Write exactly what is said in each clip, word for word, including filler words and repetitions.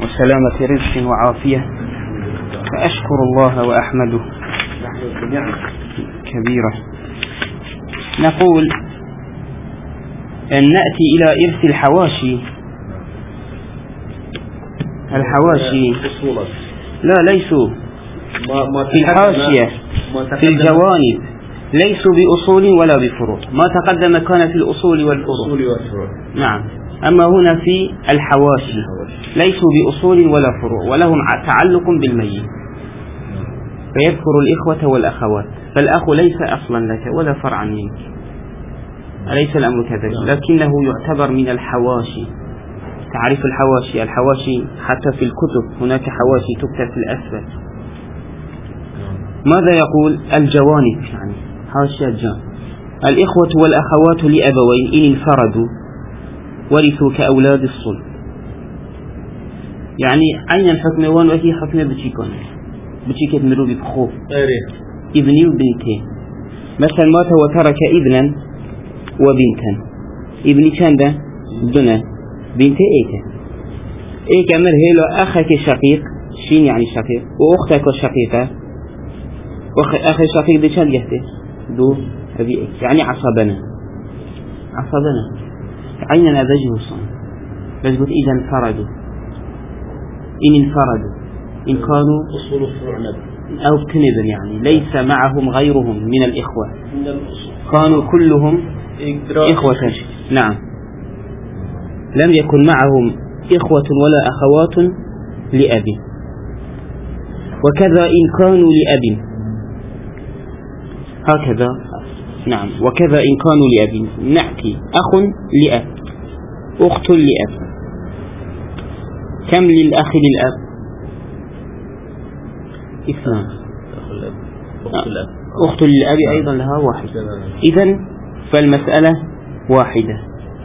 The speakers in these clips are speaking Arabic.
وسلامة رزق وعافية، فأشكر الله وأحمده كبيرة. نقول أن نأتي إلى إرث الحواشي. الحواشي لا ليسوا في الحاشية، في الجوانب، ليسوا بأصول ولا بفروع. ما تقدم كان في الأصول والفروع. نعم. أما هنا في الحواشي ليسوا بأصول ولا فروع، ولهم تعلق بالميت، فيذكر الإخوة والأخوات. فالأخ ليس أصلا لك ولا فرعا منك، أليس الأمر كذلك؟ لكنه يعتبر من الحواشي. تعرف الحواشي؟ الحواشي حتى في الكتب هناك حواشي تكتب في الأسفل. ماذا يقول؟ الجوانب، يعني حاشية الجانب. الإخوة والأخوات لأبوين إن انفردوا ورثوا كأولاد الصلب. يعني أين الحكم؟ وان وهي حكم بتشيكون بتشيكت مروبي بخوف ابني وبنتين. مثلا مات وترك ابنا وبنتا. ابني كان ده بنا، بنتي ايكا ايكا مر هيلو أخك شقيق. شين يعني شقيق؟ وأختك شقيقة. أخي شقيق دي كان جهته دو أبي إيك، يعني عصبنا عصبنا عيننا ذجه الصنع. بس قلت إذا انفردوا، إن انفردوا إن كانوا أصول الفروع أو اكتنبا، يعني ليس معهم غيرهم من الإخوة، كانوا كلهم إخوة. نعم. لم يكن معهم إخوة ولا أخوات لأب. وكذا إن كانوا لأب، هكذا. نعم. وكذا إن كانوا لأب، نأتي أخ لأب، أخت لأب. كم للأخ للأب؟ اثنان. أخت للأب أيضا لها واحد. إذن فالمسألة واحدة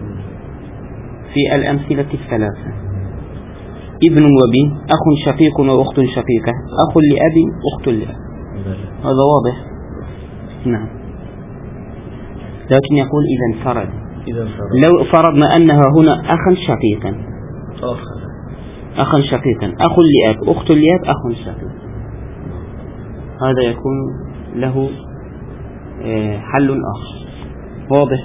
في الأمثلة الثلاثة: ابن وبن، أخ شقيق وأخت شقيقة، أخ لأب، أخت لأب. هذا واضح. نعم. لكن يقول إذا انفرد. لو فرضنا أنها هنا أخا شقيقا، أخا شقيقا، أخ لأب، أخت لأب، أخ شقيق، هذا يكون له حل آخر واضح.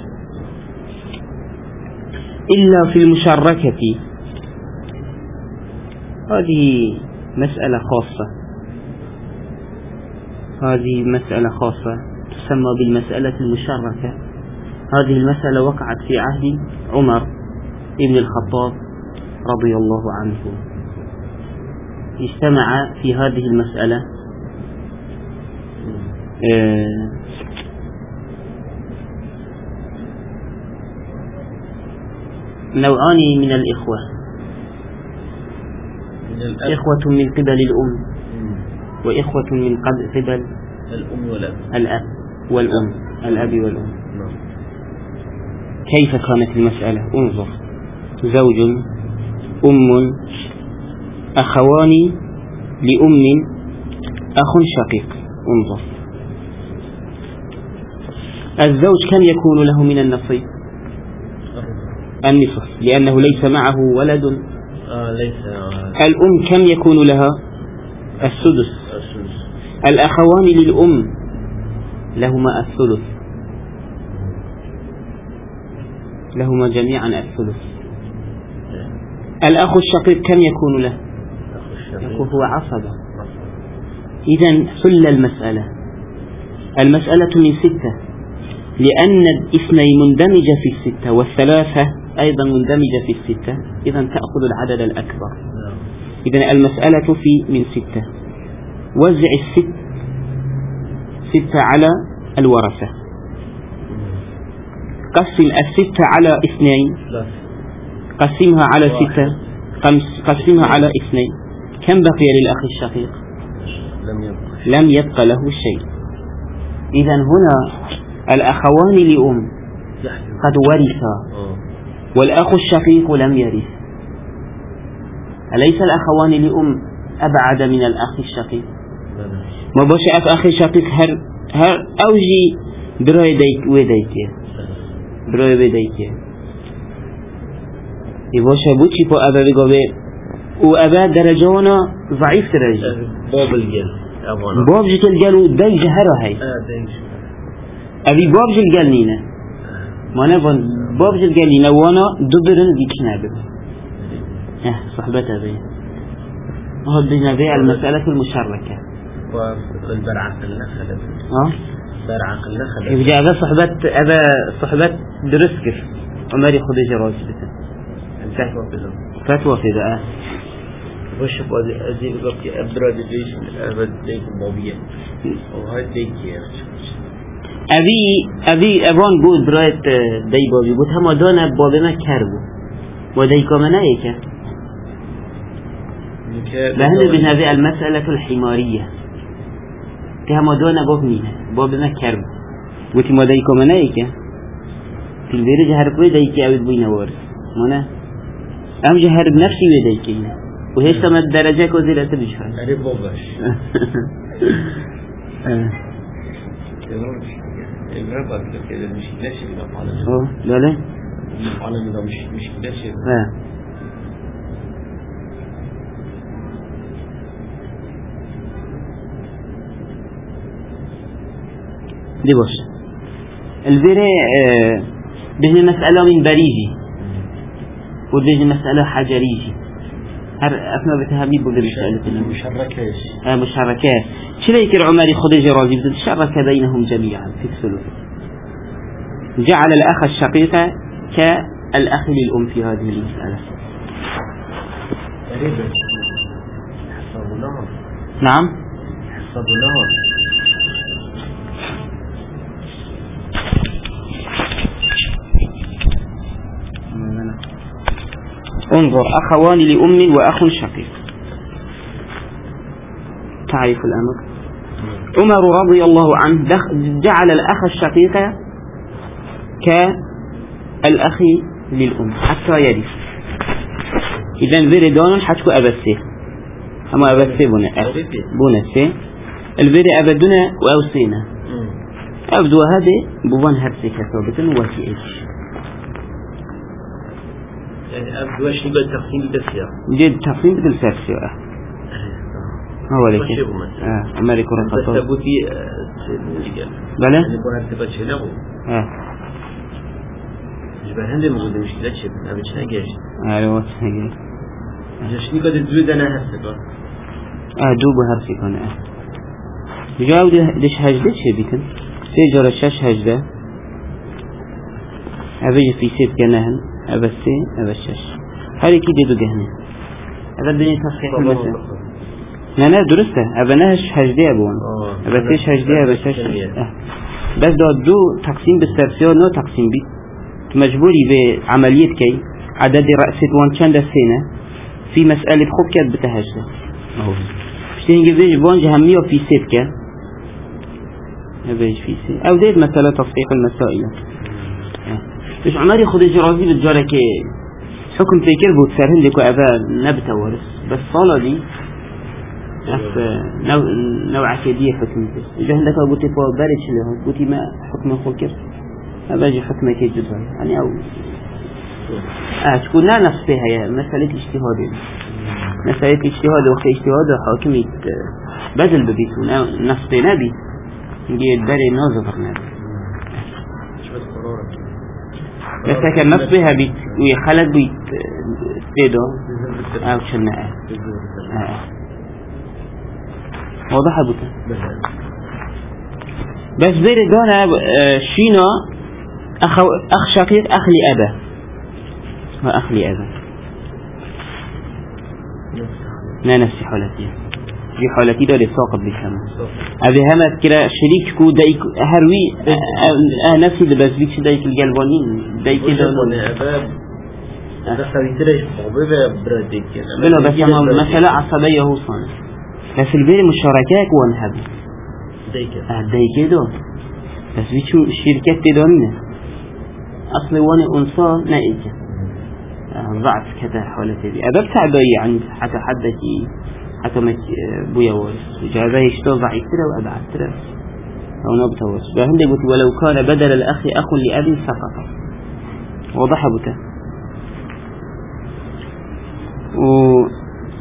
إلا في المشاركة، هذه مسألة خاصة، هذه مسألة خاصة تسمى بالمسألة المشاركة. هذه المسألة وقعت في عهد عمر ابن الخطاب رضي الله عنه. اجتمع في هذه المسألة نوعان من الإخوة: إخوة من قبل الأم، وإخوة من قبل الأم والأب. الأب والأم، الأب والأم. كيف كانت المسألة؟ انظر: زوج، أم، أخوان لأم، أخ شقيق. انظر، الزوج كم يكون له من النصيب؟ النصف، لأنه ليس معه ولد. آه ليس. الأم كم يكون لها؟ السدس. الأخوان للأم لهما الثلث، لهما جميعا الثلث. الأخ الشقيق كم يكون له؟ يكون هو عصبة. إذن حل المسألة. المسألة من ستة، لأن الاثنين مندمجة في الستة والثلاثة أيضا مندمجة في الستة، إذن تأخذ العدد الأكبر. إذن المسألة في من ستة. وزع الست ستة على الورثة. قسم الستة على اثنين، قسمها على ستة، قسمها على اثنين. كم بقي للأخ الشقيق؟ لم يبقى له شيء. إذن هنا الأخوان لأم قد ورثا، والأخ الشقيق لم يرث. أليس الأخوان لأم أبعد من الأخ الشقيق؟ ما باش أخ الشقيق هر هر أوجي براي ديك وديك براي وديك يباشه بوچی پا أبا بگاوه وأبا درجانا ضعيف درجة باب الجل باب جت الجل داي جهرة هاي أبي باب جت الجل نينا ما نبغى باب جت الجل نينا وانا دبرن ديك نابل اه صحبتها بي هاد بنبيع المسألة المشاركة والبرعة النخلة اه برعة النخلة يبقى هذا صحبت هذا صحبت درسكر عمري خديجة راجبته فتوى في ذا وش بعد أزيد بقي أبرد ليش أبد ليك بابية وهاي ليك يا أبي أبي أبان بود برایت دای بابی بود هم دانه بابی ما کربو و دای کامنه ایکه لهنه بنهذه المسألة الحمارية كهم دانه باب مینه بابی ما کربو وتی ما دای کامنه ایکه في البيت جهر بوي دای کی اوید بوی نوار مانه ام جهر بنفسي بوی دای کی وهيش تم الدرجة كوزيلة تبجها أنا بوباش الربط كده مش لاشي بقى على اه لا لا على ده مش مش لاشي اه دي باش الفيري اه بهنا مسألة من بريجي وبهنا مسألة حجريجي هر أثناء بتهمي بقول مسألة مشاركات اه مشاركات شريك العمري خديجة راضي بتشارك بينهم جميعا في الثلث جعل الأخ الشقيق كالأخ للأم في هذه المسألة نعم انظر أخوان لأم وأخ شقيق تعرف الأمر عمر رضي الله عنه جعل الأخ الشقيق كالأخ للأم حتى يرث إذن ذي دون حتكو أبسي أما أبسي بنا بنا البير أبدنا وأوصينا أبدو هذا بوان هرسي كثابة وكي إيش يعني أبدو شيء بالتقسيم بالسياق جد تقسيم بالسياق هو لك آه أمريكا رفضه بس تبوتي بلى يعني بوهر تبت شنو آه جبه هندي موجود مشكلة شيء أبي شنو جيش أيوة هي جشني قد الزود أنا هسه آه دوب هرسي كان آه جاود دش هجدة شيء بيكن سيجرى شش هجدة أبي في سيد جناهن أبسي أبشش هذه كده دو جهنة هذا الدنيا تصحيح مثلا لا لا درسته أبناهش هجدة أبوان أبسيش هجدة أبشش آه. بس ده دو تقسيم بالسرسيو نو تقسيم بي مجبوري بعملية كي عدد رأسة وان چند سنة في مسألة خوب كاد بتهجده بشتين جبيج بوانج همية في سيد كا نبيج في سيد أو ديت مسألة تصحيح المسائل مش عمري خديجة راضي بالجارة كي حكم تيكير بود سرهن ديكو أبا نبتا ورس بس صالة دي نوع نوع كدية حكم تيس إذا هندك أبو تيكو بارش له بوتي ما حكم خوكر أباجي حكمة كي جزء يعني أو آه تكون لا نفسها يا مسألة اجتهاد مسألة اجتهاد وقت اجتهاد حاكمي بذل ببيتون نفسي نبي نجي الداري ناظر نبي بس كان نفسها بيت ويخلق بيت تيدو أو شناء آه. واضح بوتا بس بير دانا شينا أخ أخ شقيق أخ لأبا وأخ لأبا لا نفسي حالتي في حالتي ده لساقط بكما أبي همت كلا شريك كو دايك هروي أه نفسي ده بس بيكش دايك الجلبانين دايك ده ده خريطة بابا براديك بلا بس أنا مثلا عصبية هو صانع بس البير مشاركات وانهب دايك اه دايك ده بس بيشو الشركات تدوننا أصلي وانا أنصار نائجة ضعف كذا حالتي دي أبى تعبي عند حتى حدك حتى ما بويا ورث جابه يشتغل ضعيف ترى وأبعد ترى أو نبت ورث فهندي قلت ولو كان بدل الأخ أخ لأبي سقط وضح بته و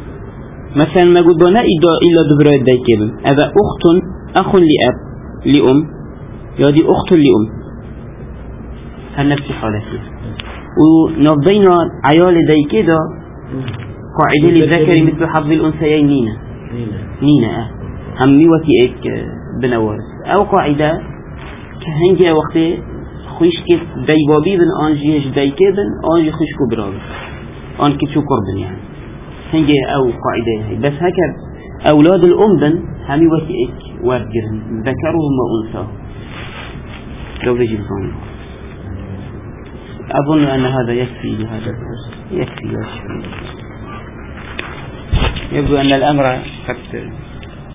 مثلا ما قد بنا إلا دبرة دايكيبن هذا أخت أخ لأب لأم يادي أخت لأم هالنفس حالتي ونفضينا عيال دايكيدا قاعدة للذكر مثل حظ الأنثيين نينا نينا أه همي وتيك بنورس أو قاعدة كهنجي وقت خوش كت دايبابي بن آنجيش دايكيبن آنجي خوش كبراوي آن كتشو قربن يعني هنجي أو قاعدة بس هكذا أولاد الأم بن همي وتيك وارجرن ذكرهم وأنثى لو بيجي الفهم أظن أن هذا يكفي لهذا الدرس يكفي يكفي يبدو أن الأمر قد